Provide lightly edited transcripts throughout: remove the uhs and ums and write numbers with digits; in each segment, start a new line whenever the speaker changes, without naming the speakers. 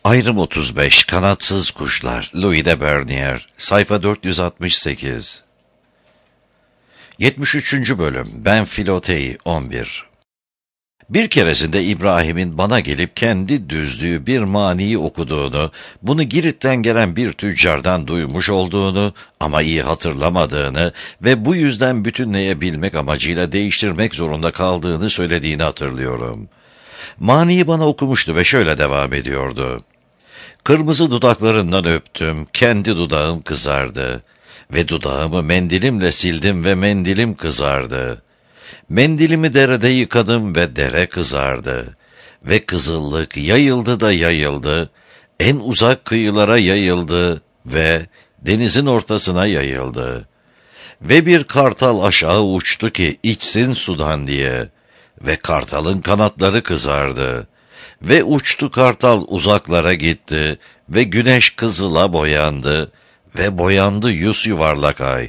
Ayrım 35 Kanatsız Kuşlar Louis de Bernier Sayfa 468 73. Bölüm Ben Filotei 11 Bir keresinde İbrahim'in bana gelip kendi düzdüğü bir maniyi okuduğunu, bunu Girit'ten gelen bir tüccardan duymuş olduğunu ama iyi hatırlamadığını ve bu yüzden bütünleyebilmek amacıyla değiştirmek zorunda kaldığını söylediğini hatırlıyorum. Maniyi bana okumuştu ve şöyle devam ediyordu. Kırmızı dudaklarından öptüm, kendi dudağım kızardı ve dudağımı mendilimle sildim ve mendilim kızardı. Mendilimi derede yıkadım ve dere kızardı ve kızıllık yayıldı da yayıldı, en uzak kıyılara yayıldı ve denizin ortasına yayıldı. Ve bir kartal aşağı uçtu ki içsin sudan diye ve kartalın kanatları kızardı. Ve uçtu kartal uzaklara gitti ve güneş kızıla boyandı ve boyandı yuvarlak ay.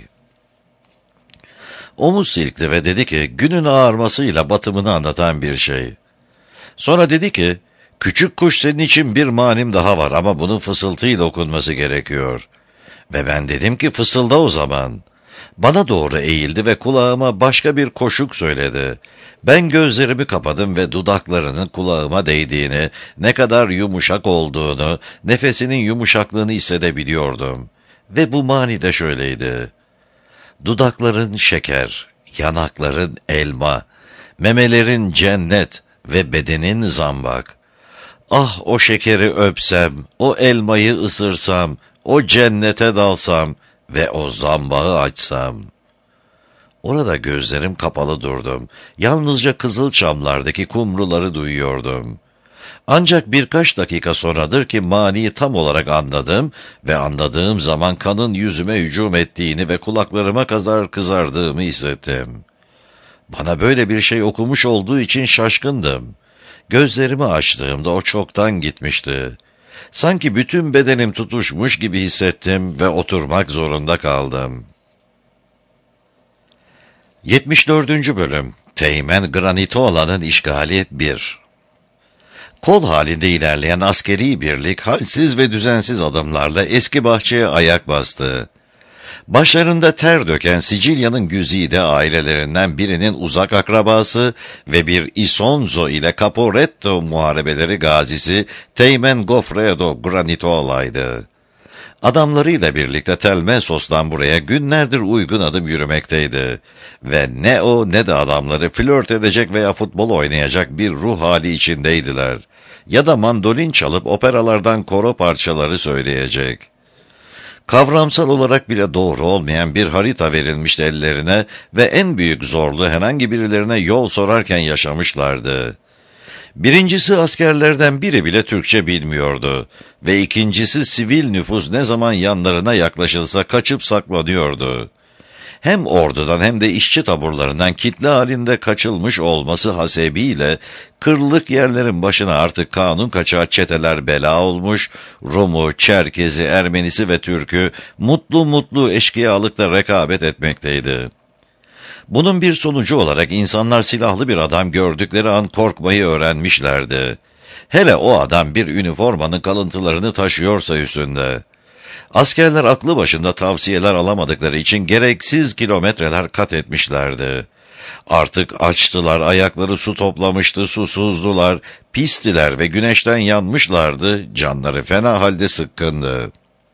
Omuz silkti ve dedi ki günün ağarmasıyla batımını anlatan bir şey. Sonra dedi ki küçük kuş senin için bir manim daha var ama bunun fısıltıyla okunması gerekiyor. Ve ben dedim ki fısılda o zaman. Bana doğru eğildi ve kulağıma başka bir koşuk söyledi. Ben gözlerimi kapadım ve dudaklarının kulağıma değdiğini, ne kadar yumuşak olduğunu, nefesinin yumuşaklığını hissedebiliyordum. Ve bu mani de şöyleydi. Dudakların şeker, yanakların elma, memelerin cennet ve bedenin zambak. Ah o şekeri öpsem, o elmayı ısırsam, o cennete dalsam ve o zambağı açsam. Orada gözlerim kapalı durdum. Yalnızca Kızılçamlardaki kumruları duyuyordum. Ancak birkaç dakika sonradır ki maniyi tam olarak anladım ve anladığım zaman kanın yüzüme hücum ettiğini ve kulaklarıma kadar kızardığımı hissettim. Bana böyle bir şey okumuş olduğu için şaşkındım. Gözlerimi açtığımda o çoktan gitmişti. Sanki bütün bedenim tutuşmuş gibi hissettim ve oturmak zorunda kaldım. 74. Bölüm Teğmen Granitoola'nın işgali 1 Kol halinde ilerleyen askeri birlik halsiz ve düzensiz adımlarla eski bahçeye ayak bastı. Başlarında ter döken Sicilya'nın güzide ailelerinden birinin uzak akrabası ve bir Isonzo ile Caporetto muharebeleri gazisi Teğmen Goffredo Granitoola'ydı. Adamlarıyla birlikte Telmesos'tan buraya günlerdir uygun adım yürümekteydi. Ve ne o ne de adamları flört edecek veya futbol oynayacak bir ruh hali içindeydiler. Ya da mandolin çalıp operalardan koro parçaları söyleyecek. Kavramsal olarak bile doğru olmayan bir harita verilmişti ellerine ve en büyük zorluğu herhangi birilerine yol sorarken yaşamışlardı. Birincisi askerlerden biri bile Türkçe bilmiyordu ve ikincisi sivil nüfus ne zaman yanlarına yaklaşılsa kaçıp saklanıyordu. Hem ordudan hem de işçi taburlarından kitle halinde kaçılmış olması hasebiyle kırlık yerlerin başına artık kanun kaçağı çeteler bela olmuş, Rum'u, Çerkez'i, Ermenisi ve Türk'ü mutlu eşkıyalıkta rekabet etmekteydi. Bunun bir sonucu olarak insanlar silahlı bir adam gördükleri an korkmayı öğrenmişlerdi. Hele o adam bir üniformanın kalıntılarını taşıyorsa üstünde. Askerler aklı başında tavsiyeler alamadıkları için gereksiz kilometreler kat etmişlerdi. Artık açtılar, ayakları su toplamıştı, susuzdular, pistiler ve güneşten yanmışlardı, canları fena halde sıkkındı.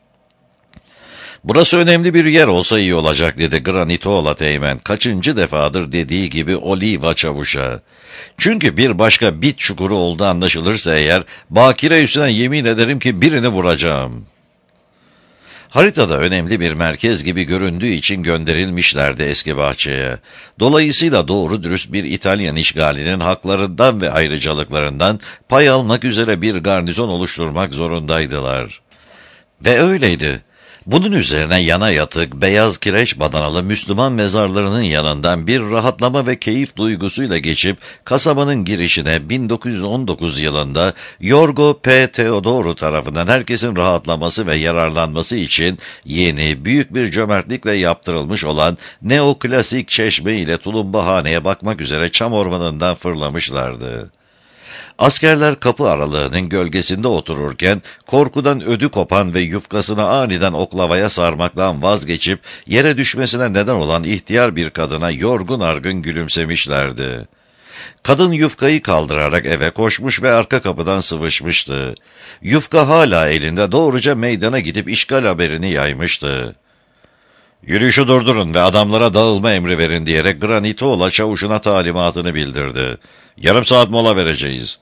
Burası önemli bir yer olsa iyi olacak dedi Granitoola Teğmen. Kaçıncı defadır dediği gibi Oliva çavuşa. Çünkü bir başka bit çukuru olduğu anlaşılırsa eğer, bakire üstüne yemin ederim ki birini vuracağım. Haritada önemli bir merkez gibi göründüğü için gönderilmişlerdi eski bahçeye. Dolayısıyla doğru dürüst bir İtalyan işgalinin haklarından ve ayrıcalıklarından pay almak üzere bir garnizon oluşturmak zorundaydılar. Ve öyleydi. Bunun üzerine yana yatık, beyaz kireç badanalı Müslüman mezarlarının yanından bir rahatlama ve keyif duygusuyla geçip kasabanın girişine 1919 yılında Yorgo P. Teodoru tarafından herkesin rahatlaması ve yararlanması için yeni, büyük bir cömertlikle yaptırılmış olan neoklasik çeşme ile Tulumbahane'ye bakmak üzere çam ormanından fırlamışlardı. Askerler kapı aralığının gölgesinde otururken korkudan ödü kopan ve yufkasını aniden oklavaya sarmaktan vazgeçip yere düşmesine neden olan ihtiyar bir kadına yorgun argın gülümsemişlerdi. Kadın yufkayı kaldırarak eve koşmuş ve arka kapıdan sıvışmıştı. Yufka hala elinde doğruca meydana gidip işgal haberini yaymıştı. "Yürüyüşü durdurun ve adamlara dağılma emri verin" diyerek Granitola çavuşuna talimatını bildirdi. "Yarım saat mola vereceğiz."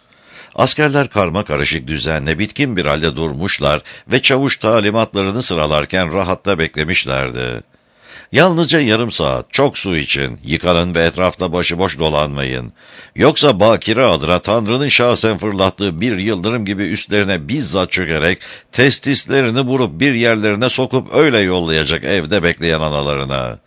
Askerler karmakarışık düzenle bitkin bir halde durmuşlar ve çavuş talimatlarını sıralarken rahatta beklemişlerdi. "Yalnızca yarım saat, çok su için, yıkanın ve etrafta başıboş dolanmayın. Yoksa bakire adına Tanrı'nın şahsen fırlattığı bir yıldırım gibi üstlerine bizzat çökerek testislerini vurup bir yerlerine sokup öyle yollayacak evde bekleyen analarına."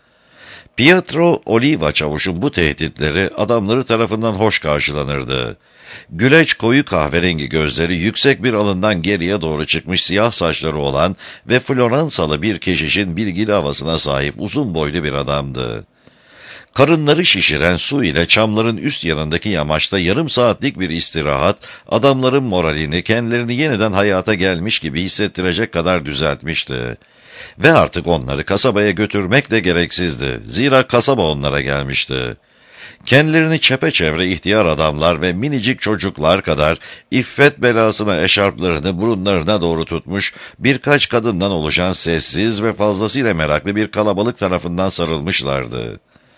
Pietro Oliva çavuşun bu tehditleri adamları tarafından hoş karşılanırdı. Güleç koyu kahverengi gözleri yüksek bir alından geriye doğru çıkmış siyah saçları olan ve Floransalı bir keşişin bilgili havasına sahip uzun boylu bir adamdı. Karınları şişiren su ile çamların üst yanındaki yamaçta yarım saatlik bir istirahat, adamların moralini, kendilerini yeniden hayata gelmiş gibi hissettirecek kadar düzeltmişti. Ve artık onları kasabaya götürmek de gereksizdi. Zira kasaba onlara gelmişti. Kendilerini çepeçevre ihtiyar adamlar ve minicik çocuklar kadar iffet belasına eşarplarını burunlarına doğru tutmuş birkaç kadından oluşan sessiz ve fazlasıyla meraklı bir kalabalık tarafından sarılmışlardı.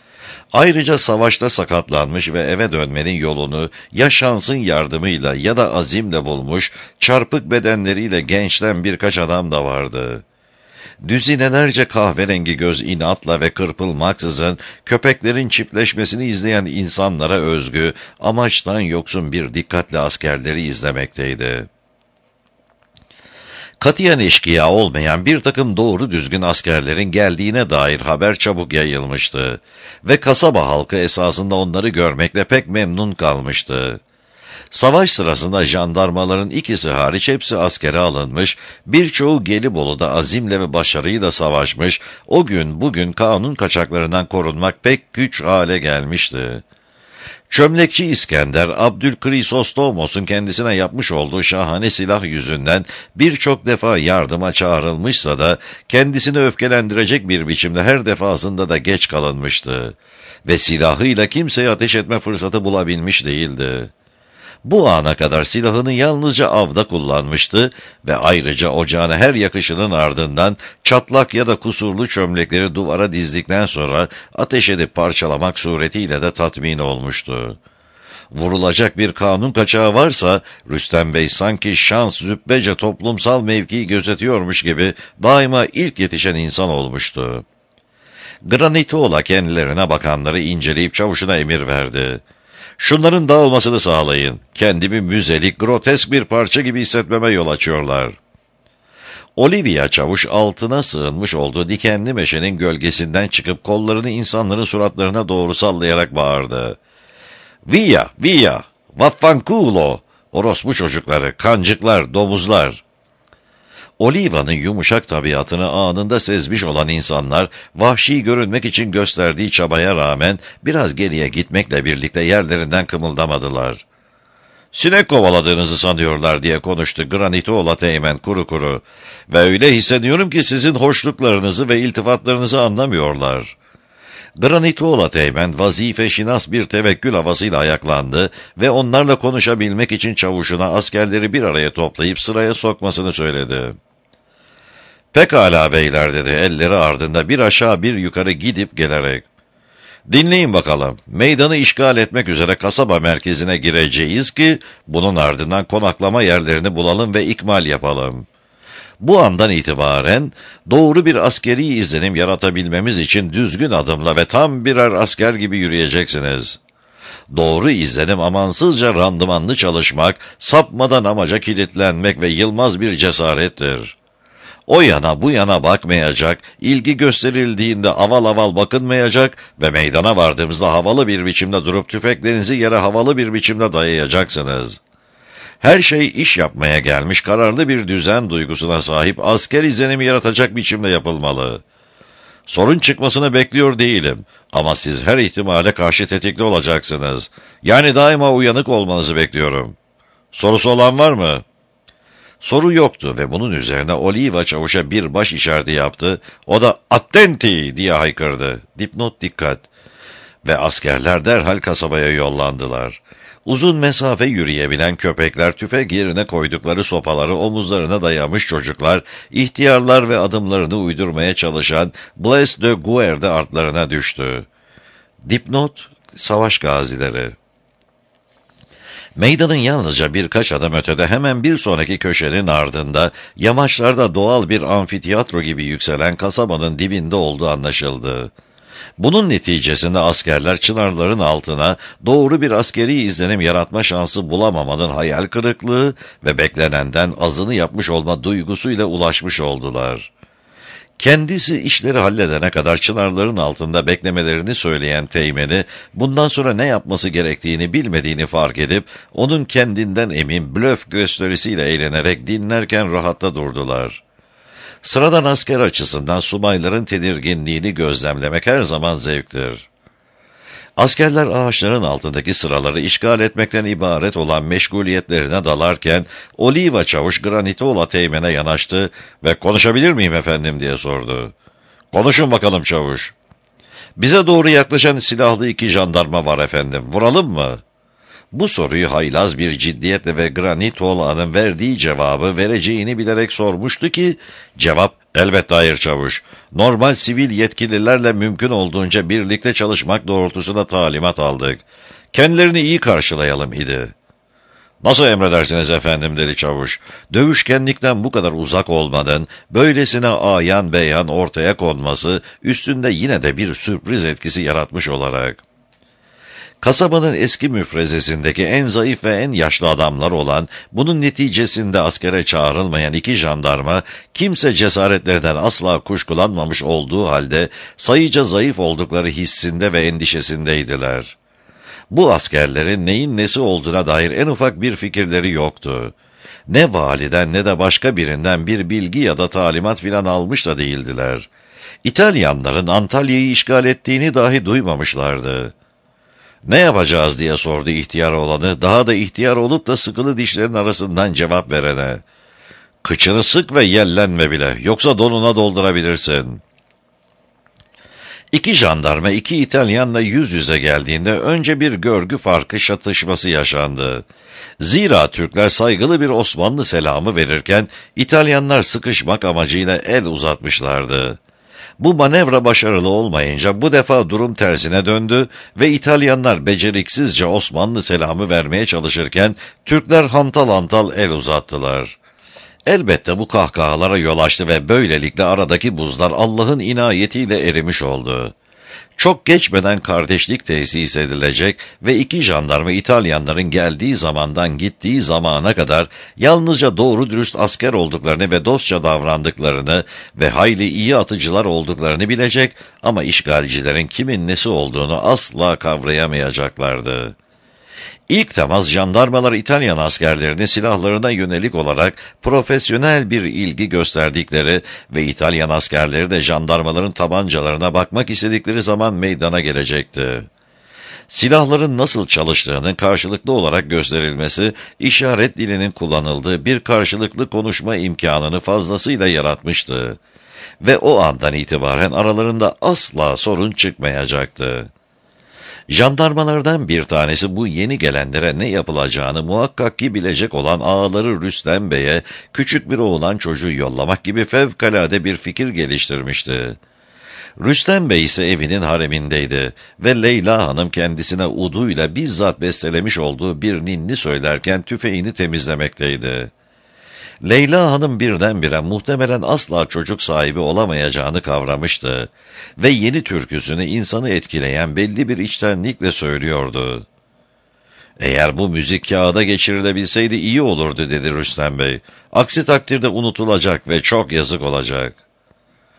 Ayrıca savaşta sakatlanmış ve eve dönmenin yolunu ya şansın yardımıyla ya da azimle bulmuş çarpık bedenleriyle gençten birkaç adam da vardı. Düzinelerce kahverengi göz inatla ve kırpılmaksızın köpeklerin çiftleşmesini izleyen insanlara özgü, amaçtan yoksun bir dikkatle askerleri izlemekteydi. Katiyen eşkıya olmayan bir takım doğru düzgün askerlerin geldiğine dair haber çabuk yayılmıştı ve kasaba halkı esasında onları görmekle pek memnun kalmıştı. Savaş sırasında jandarmaların ikisi hariç hepsi askere alınmış, birçoğu Gelibolu'da azimle ve başarıyla savaşmış, o gün bugün kanun kaçaklarından korunmak pek güç hale gelmişti. Çömlekçi İskender, Abdülkrisostomos'un kendisine yapmış olduğu şahane silah yüzünden birçok defa yardıma çağrılmışsa da kendisini öfkelendirecek bir biçimde her defasında da geç kalınmıştı ve silahıyla kimseye ateş etme fırsatı bulabilmiş değildi. Bu ana kadar silahını yalnızca avda kullanmıştı ve ayrıca ocağına her yakışının ardından çatlak ya da kusurlu çömlekleri duvara dizdikten sonra ateş edip parçalamak suretiyle de tatmin olmuştu. Vurulacak bir kanun kaçağı varsa Rüstem Bey sanki şans züppece toplumsal mevkiyi gözetiyormuş gibi daima ilk yetişen insan olmuştu. Granitola kendilerine bakanları inceleyip çavuşuna emir verdi. "Şunların dağılmasını sağlayın. Kendimi müzelik, grotesk bir parça gibi hissetmeme yol açıyorlar." Olivia çavuş altına sığınmış olduğu dikenli meşenin gölgesinden çıkıp kollarını insanların suratlarına doğru sallayarak bağırdı. "Via, via, vaffanculo, orospu çocukları, kancıklar, domuzlar." Oliva'nın yumuşak tabiatını anında sezmiş olan insanlar, vahşi görünmek için gösterdiği çabaya rağmen biraz geriye gitmekle birlikte yerlerinden kımıldamadılar. "Sinek kovaladığınızı sanıyorlar" diye konuştu Granitola Teğmen kuru kuru. "Ve öyle hissediyorum ki sizin hoşluklarınızı ve iltifatlarınızı anlamıyorlar." Granitola Teğmen vazife şinas bir tevekkül havasıyla ayaklandı ve onlarla konuşabilmek için çavuşuna askerleri bir araya toplayıp sıraya sokmasını söyledi. "Pekala beyler" dedi elleri ardında bir aşağı bir yukarı gidip gelerek. "Dinleyin bakalım. Meydanı işgal etmek üzere kasaba merkezine gireceğiz ki bunun ardından konaklama yerlerini bulalım ve ikmal yapalım. Bu andan itibaren doğru bir askeri izlenim yaratabilmemiz için düzgün adımla ve tam birer asker gibi yürüyeceksiniz. Doğru izlenim amansızca randımanlı çalışmak, sapmadan amaca kilitlenmek ve yılmaz bir cesarettir. O yana bu yana bakmayacak, ilgi gösterildiğinde aval aval bakınmayacak ve meydana vardığımızda havalı bir biçimde durup tüfeklerinizi yere havalı bir biçimde dayayacaksınız. Her şey iş yapmaya gelmiş kararlı bir düzen duygusuna sahip asker izlenimi yaratacak biçimde yapılmalı. Sorun çıkmasını bekliyor değilim. Ama siz her ihtimale karşı tetikli olacaksınız. Yani daima uyanık olmanızı bekliyorum. Sorusu olan var mı? Soru yoktu ve bunun üzerine Oliva çavuşa bir baş işareti yaptı. O da "Attenti!" diye haykırdı. Dipnot dikkat. Ve askerler derhal kasabaya yollandılar. Uzun mesafe yürüyebilen köpekler, tüfek yerine koydukları sopaları omuzlarına dayamış çocuklar, ihtiyarlar ve adımlarını uydurmaya çalışan Blaise de Guer de artlarına düştü. Dipnot, savaş gazileri. Meydanın yalnızca birkaç adım ötede, hemen bir sonraki köşenin ardında, yamaçlarda doğal bir amfiteyatro gibi yükselen kasabanın dibinde olduğu anlaşıldı. Bunun neticesinde askerler çınarların altına doğru bir askeri izlenim yaratma şansı bulamamanın hayal kırıklığı ve beklenenden azını yapmış olma duygusuyla ulaşmış oldular. Kendisi işleri halledene kadar çınarların altında beklemelerini söyleyen Teğmen'i, bundan sonra ne yapması gerektiğini bilmediğini fark edip, onun kendinden emin blöf gösterisiyle eğlenerek dinlerken rahatta durdular. Sıradan asker açısından subayların tedirginliğini gözlemlemek her zaman zevktir. Askerler ağaçların altındaki sıraları işgal etmekten ibaret olan meşguliyetlerine dalarken, Oliva çavuş Granitola Teğmen'e yanaştı ve "Konuşabilir miyim efendim?" diye sordu. "Konuşun bakalım çavuş." "Bize doğru yaklaşan silahlı 2 jandarma var efendim. Vuralım mı?" Bu soruyu haylaz bir ciddiyetle ve Granitola'nın verdiği cevabı vereceğini bilerek sormuştu ki, cevap "Elbette hayır çavuş. Normal sivil yetkililerle mümkün olduğunca birlikte çalışmak doğrultusunda talimat aldık. Kendilerini iyi karşılayalım" idi. "Nasıl emredersiniz efendim?" dedi çavuş. Dövüşkenlikten bu kadar uzak olmanın, böylesine ayan beyan ortaya konması, üstünde yine de bir sürpriz etkisi yaratmış olarak. Kasabanın eski müfrezesindeki en zayıf ve en yaşlı adamlar olan, bunun neticesinde askere çağrılmayan 2 jandarma, kimse cesaretlerinden asla kuşkulanmamış olduğu halde, sayıca zayıf oldukları hissinde ve endişesindeydiler. Bu askerlerin neyin nesi olduğuna dair en ufak bir fikirleri yoktu. Ne validen ne de başka birinden bir bilgi ya da talimat filan almış da değildiler. İtalyanların Antalya'yı işgal ettiğini dahi duymamışlardı. "Ne yapacağız?" diye sordu ihtiyar olanı, daha da ihtiyar olup da sıkılı dişlerin arasından cevap verene. "Kıçını sık ve yellenme bile, yoksa donuna doldurabilirsin." 2 jandarma 2 İtalyanla yüz yüze geldiğinde önce bir görgü farkı çatışması yaşandı. Zira Türkler saygılı bir Osmanlı selamı verirken, İtalyanlar sıkışmak amacıyla el uzatmışlardı. Bu manevra başarılı olmayınca bu defa durum tersine döndü ve İtalyanlar beceriksizce Osmanlı selamı vermeye çalışırken Türkler hantal hantal el uzattılar. Elbette bu kahkahalara yol açtı ve böylelikle aradaki buzlar Allah'ın inayetiyle erimiş oldu. Çok geçmeden kardeşlik tesis edilecek ve 2 jandarma İtalyanların geldiği zamandan gittiği zamana kadar yalnızca doğru dürüst asker olduklarını ve dostça davrandıklarını ve hayli iyi atıcılar olduklarını bilecek ama işgalcilerin kimin nesi olduğunu asla kavrayamayacaklardı. İlk temas jandarmalar İtalyan askerlerinin silahlarına yönelik olarak profesyonel bir ilgi gösterdikleri ve İtalyan askerleri de jandarmaların tabancalarına bakmak istedikleri zaman meydana gelecekti. Silahların nasıl çalıştığının karşılıklı olarak gösterilmesi, işaret dilinin kullanıldığı bir karşılıklı konuşma imkanını fazlasıyla yaratmıştı. Ve o andan itibaren aralarında asla sorun çıkmayacaktı. Jandarmalardan bir tanesi bu yeni gelenlere ne yapılacağını muhakkak ki bilecek olan ağaları Rüstem Bey'e küçük bir oğlan çocuğu yollamak gibi fevkalade bir fikir geliştirmişti. Rüstem Bey ise evinin haremindeydi ve Leyla Hanım kendisine uduyla bizzat bestelemiş olduğu bir ninni söylerken tüfeğini temizlemekteydi. Leyla Hanım birdenbire muhtemelen asla çocuk sahibi olamayacağını kavramıştı ve yeni türküsünü insanı etkileyen belli bir içtenlikle söylüyordu. "Eğer bu müzik kağıda geçirilebilseydi iyi olurdu," dedi Rüstem Bey. "Aksi takdirde unutulacak ve çok yazık olacak."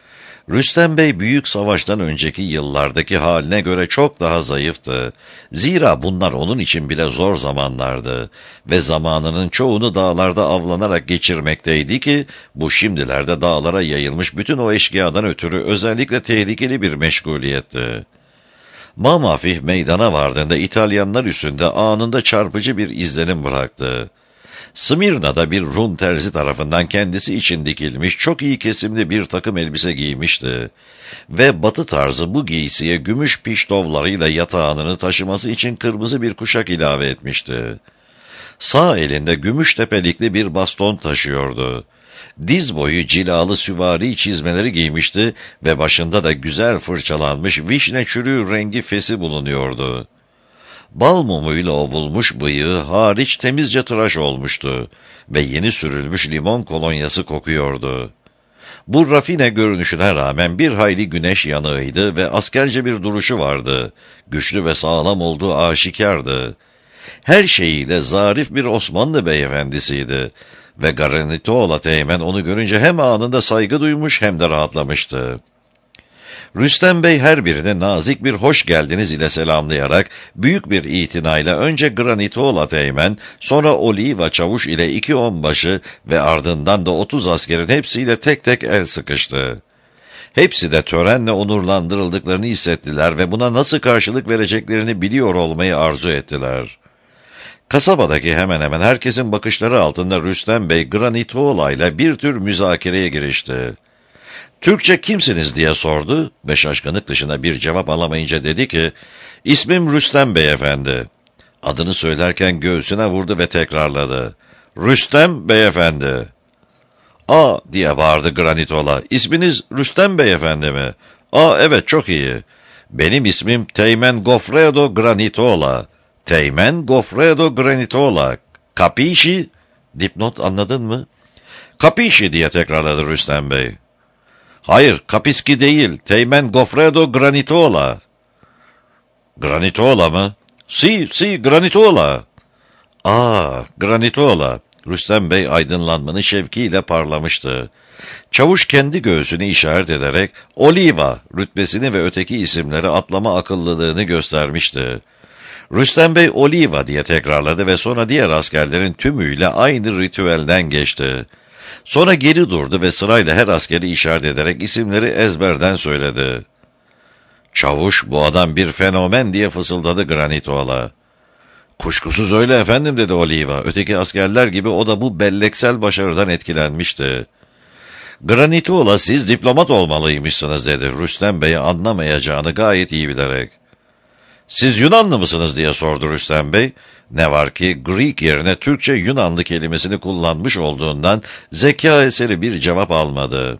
Rüstem Bey büyük savaştan önceki yıllardaki haline göre çok daha zayıftı. Zira bunlar onun için bile zor zamanlardı ve zamanının çoğunu dağlarda avlanarak geçirmekteydi ki bu şimdilerde dağlara yayılmış bütün o eşkıyadan ötürü özellikle tehlikeli bir meşguliyetti. Mamafih meydana vardığında İtalyanlar üstünde anında çarpıcı bir izlenim bıraktı. Smyrna'da bir Rum terzi tarafından kendisi için dikilmiş çok iyi kesimli bir takım elbise giymişti ve batı tarzı bu giysiye gümüş piştovlarıyla yatağını taşıması için kırmızı bir kuşak ilave etmişti. Sağ elinde gümüş tepelikli bir baston taşıyordu. Diz boyu cilalı süvari çizmeleri giymişti ve başında da güzel fırçalanmış vişne çürüğü rengi fesi bulunuyordu. Bal mumuyla ovulmuş bıyığı hariç temizce tıraş olmuştu ve yeni sürülmüş limon kolonyası kokuyordu. Bu rafine görünüşüne rağmen bir hayli güneş yanığıydı ve askerce bir duruşu vardı. Güçlü ve sağlam olduğu aşikardı. Her şeyiyle zarif bir Osmanlı beyefendisiydi ve Granitola Teğmen onu görünce hem anında saygı duymuş hem de rahatlamıştı. Rüstem Bey her birine nazik bir hoş geldiniz ile selamlayarak büyük bir itinayla önce Granitola Teğmen, sonra Oliva Çavuş ile 2 onbaşı ve ardından da 30 askerin hepsiyle tek tek el sıkıştı. Hepsi de törenle onurlandırıldıklarını hissettiler ve buna nasıl karşılık vereceklerini biliyor olmayı arzu ettiler. Kasabadaki hemen hemen herkesin bakışları altında Rüstem Bey Granitola ile bir tür müzakereye girişti. Türkçe kimsiniz diye sordu ve şaşkınlık dışında bir cevap alamayınca dedi ki, "İsmim Rüstem Beyefendi." Adını söylerken göğsüne vurdu ve tekrarladı. "Rüstem Beyefendi." "Aa," diye bağırdı Granitola. "İsminiz Rüstem Beyefendi mi?" "Aa, evet, çok iyi. Benim ismim Teğmen Goffredo Granitola. Teğmen Goffredo Granitola. Capisci?" Dipnot, anladın mı? "Capisci," diye tekrarladı Rüstem Bey. "Hayır, Kapiski değil, Teğmen Goffredo Granitola." "Granitola mı?" Si, Granitola." "Aa, Granitola." Rüstem Bey aydınlanmanın şevkiyle parlamıştı. Çavuş kendi göğsünü işaret ederek Oliva rütbesini ve öteki isimleri atlama akıllılığını göstermişti. Rüstem Bey Oliva diye tekrarladı ve sonra diğer askerlerin tümüyle aynı ritüelden geçti. Sonra geri durdu ve sırayla her askeri işaret ederek isimleri ezberden söyledi. "Çavuş, bu adam bir fenomen," diye fısıldadı Granitola. "Kuşkusuz öyle efendim," dedi Oliva. Öteki askerler gibi o da bu belleksel başarıdan etkilenmişti. "Granitola, siz diplomat olmalıymışsınız," dedi Rüstem Bey'i anlamayacağını gayet iyi bilerek. "Siz Yunanlı mısınız?" diye sordu Rüstem Bey. Ne var ki Greek yerine Türkçe Yunanlı kelimesini kullanmış olduğundan zeka eseri bir cevap almadı.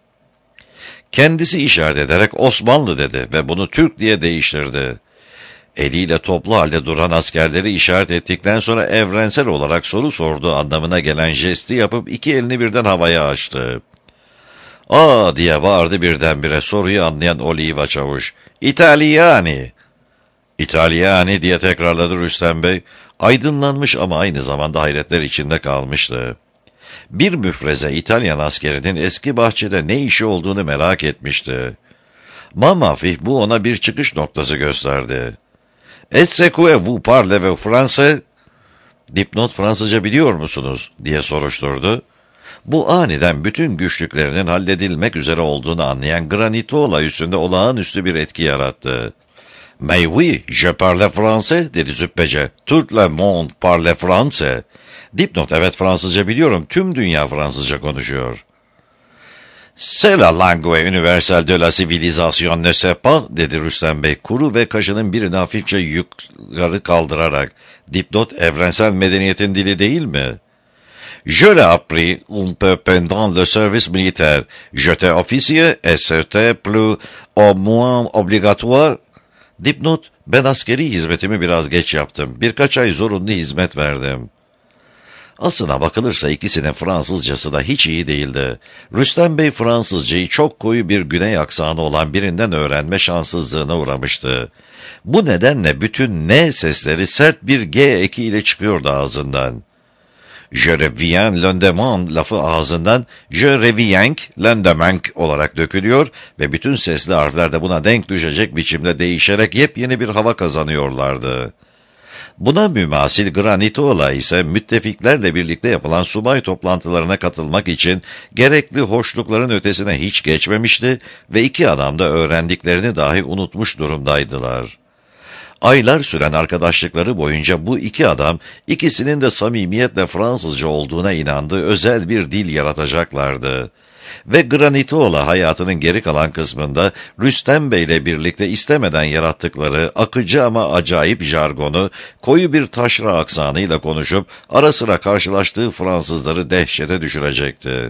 Kendisi işaret ederek Osmanlı dedi ve bunu Türk diye değiştirdi. Eliyle toplu halde duran askerleri işaret ettikten sonra evrensel olarak soru sorduğu anlamına gelen jesti yapıp 2 elini birden havaya açtı. "Aa," diye bağırdı birdenbire soruyu anlayan Oliva Çavuş. "İtalyani." "İtalyani," diye tekrarladı Rüstem Bey. Aydınlanmış ama aynı zamanda hayretler içinde kalmıştı. Bir müfreze İtalyan askerinin eski bahçede ne işi olduğunu merak etmişti. Mamafih bu ona bir çıkış noktası gösterdi. "Est-ce que vous parlez français?" "Dipnot, Fransızca biliyor musunuz?" diye soruşturdu. Bu aniden bütün güçlüklerinin halledilmek üzere olduğunu anlayan Granitola üstünde olağanüstü bir etki yarattı. "Mais oui, je parle français," dedi züppece. "Tout le monde parle français." Dipnot, evet, Fransızca biliyorum. Tüm dünya Fransızca konuşuyor. "C'est la langue universelle de la civilisation, ne sais pas," dedi Rüstem Bey kuru ve kaşının birini hafifçe yukarı kaldırarak. Dipnot, evrensel medeniyetin dili değil mi? "Je l'ai appris un peu pendant le service militaire. J'étais officier et c'était plus ou moins obligatoire." Dipnot, ben askeri hizmetimi biraz geç yaptım. Birkaç ay zorunlu hizmet verdim. Aslına bakılırsa ikisinin Fransızcası da hiç iyi değildi. Rüstem Bey Fransızcayı çok koyu bir güney aksanı olan birinden öğrenme şanssızlığına uğramıştı. Bu nedenle bütün N sesleri sert bir G eki ile çıkıyordu ağzından. Je reviens lendemain lafı ağzından je reviens lendemain olarak dökülüyor ve bütün sesli harfler de buna denk düşecek biçimde değişerek yepyeni bir hava kazanıyorlardı. Buna mümasil Granitola ise müttefiklerle birlikte yapılan subay toplantılarına katılmak için gerekli hoşlukların ötesine hiç geçmemişti ve iki adam da öğrendiklerini dahi unutmuş durumdaydılar. Aylar süren arkadaşlıkları boyunca bu iki adam ikisinin de samimiyetle Fransızca olduğuna inandığı özel bir dil yaratacaklardı. Ve Granitola hayatının geri kalan kısmında Rüstem Bey'le birlikte istemeden yarattıkları akıcı ama acayip jargonu koyu bir taşra aksanıyla konuşup ara sıra karşılaştığı Fransızları dehşete düşürecekti.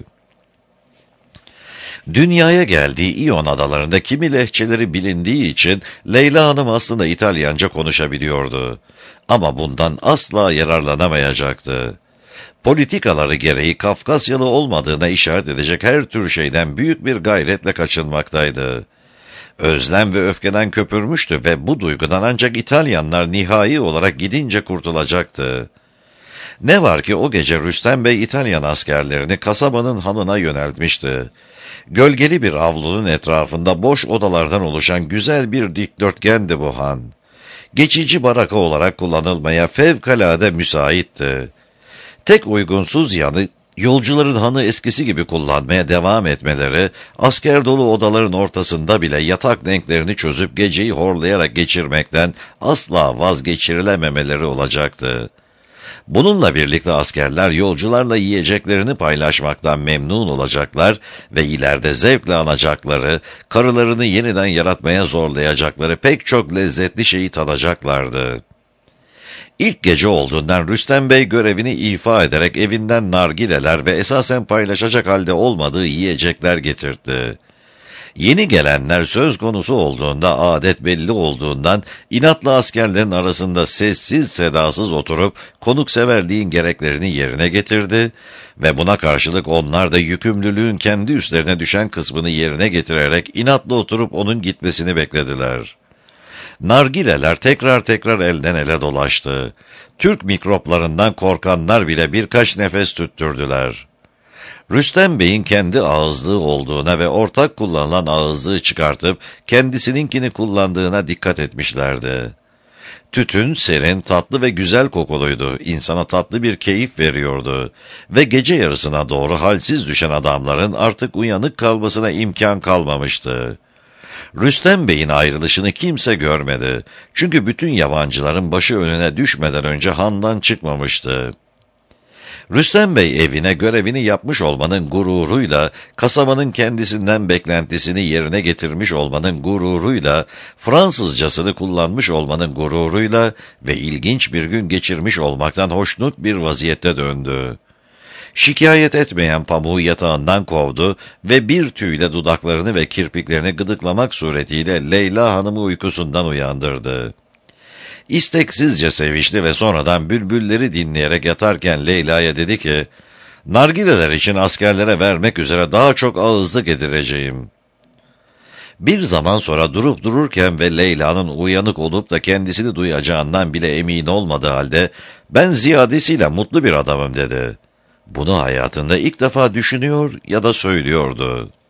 Dünyaya geldiği İyon adalarında kimi lehçeleri bilindiği için Leyla Hanım aslında İtalyanca konuşabiliyordu. Ama bundan asla yararlanamayacaktı. Politikaları gereği Kafkasyalı olmadığına işaret edecek her tür şeyden büyük bir gayretle kaçınmaktaydı. Özlem ve öfkeden köpürmüştü ve bu duygudan ancak İtalyanlar nihai olarak gidince kurtulacaktı. Ne var ki o gece Rüstem Bey İtalyan askerlerini kasabanın hanına yöneltmişti. Gölgeli bir avlunun etrafında boş odalardan oluşan güzel bir dikdörtgendi bu han. Geçici baraka olarak kullanılmaya fevkalade müsaitti. Tek uygunsuz yanı, yolcuların hanı eskisi gibi kullanmaya devam etmeleri, asker dolu odaların ortasında bile yatak denklerini çözüp geceyi horlayarak geçirmekten asla vazgeçirilememeleri olacaktı. Bununla birlikte askerler yolcularla yiyeceklerini paylaşmaktan memnun olacaklar ve ileride zevkle anacakları, karılarını yeniden yaratmaya zorlayacakları pek çok lezzetli şeyi tadacaklardı. İlk gece olduğundan Rüstem Bey görevini ifa ederek evinden nargileler ve esasen paylaşacak halde olmadığı yiyecekler getirdi. Yeni gelenler söz konusu olduğunda adet belli olduğundan inatlı askerlerin arasında sessiz sedasız oturup konukseverliğin gereklerini yerine getirdi ve buna karşılık onlar da yükümlülüğün kendi üstlerine düşen kısmını yerine getirerek inatla oturup onun gitmesini beklediler. Nargileler tekrar elden ele dolaştı. Türk mikroplarından korkanlar bile birkaç nefes tüttürdüler. Rüstem Bey'in kendi ağızlığı olduğuna ve ortak kullanılan ağızlığı çıkartıp kendisininkini kullandığına dikkat etmişlerdi. Tütün serin, tatlı ve güzel kokuluydu. İnsana tatlı bir keyif veriyordu. Ve gece yarısına doğru halsiz düşen adamların artık uyanık kalmasına imkan kalmamıştı. Rüstem Bey'in ayrılışını kimse görmedi. Çünkü bütün yabancıların başı önüne düşmeden önce handan çıkmamıştı. Rüstem Bey evine görevini yapmış olmanın gururuyla, kasabanın kendisinden beklentisini yerine getirmiş olmanın gururuyla, Fransızcasını kullanmış olmanın gururuyla ve ilginç bir gün geçirmiş olmaktan hoşnut bir vaziyette döndü. Şikayet etmeyen pamuğu yatağından kovdu ve bir tüyle dudaklarını ve kirpiklerini gıdıklamak suretiyle Leyla Hanım'ı uykusundan uyandırdı. İsteksizce sevişti ve sonradan bülbülleri dinleyerek yatarken Leyla'ya dedi ki, "Nargileler için askerlere vermek üzere daha çok ağızlık edileceğim." Bir zaman sonra durup dururken ve Leyla'nın uyanık olup da kendisini duyacağından bile emin olmadığı halde, "Ben ziyadesiyle mutlu bir adamım." dedi. Bunu hayatında ilk defa düşünüyor ya da söylüyordu.